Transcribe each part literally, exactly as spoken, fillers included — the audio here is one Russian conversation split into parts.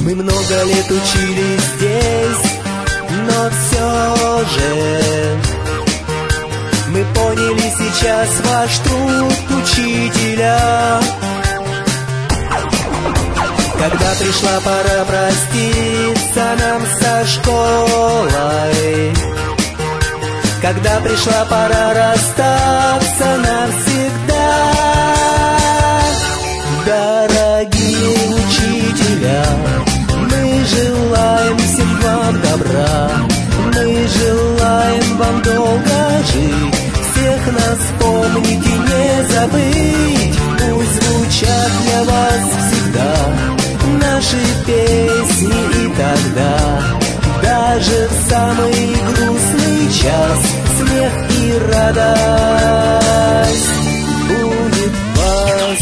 Мы много лет учились здесь, но все же мы поняли сейчас ваш труд, учителя. Когда пришла пора проститься нам со школой, когда пришла пора расстаться навсегда, дорогие учителя, мы желаем всем вам добра, мы желаем вам долго жить, всех нас помните, не забыть, пусть звучат для вас всегда наши песни, и тогда даже в самый грустный час смех и радость будет вас.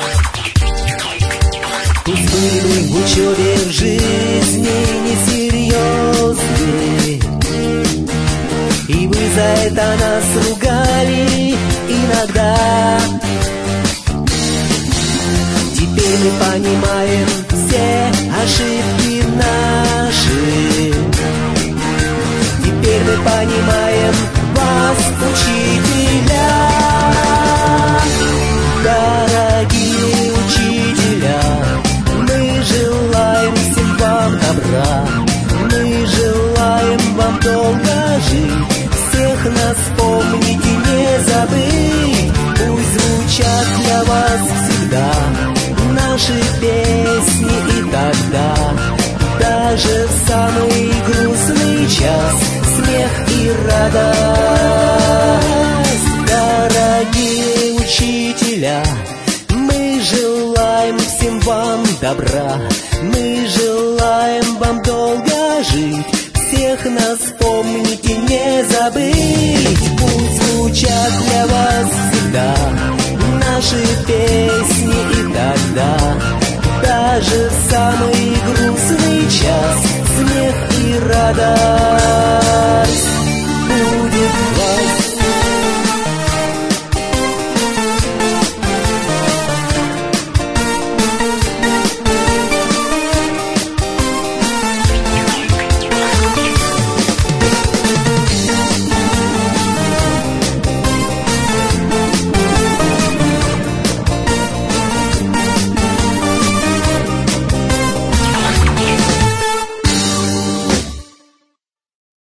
Пусть были мы в учебе в жизни несерьезны, и вы за это нас ругали иногда. Теперь мы понимаем все ошибки наши, теперь мы понимаем вас, учителя. Дорогие учителя, мы желаем всем вам добра, мы желаем вам долго жить, всех нас помните, не забыть, пусть звучат для вас всегда наши песни, и тогда даже в самый грустный час смех и радость. Дорогие учителя, мы желаем всем вам добра, мы желаем вам долго жить, всех нас помните, не забыть, пусть звучат для вас всегда наши песни, и тогда даже в самый грустный час смех и радость.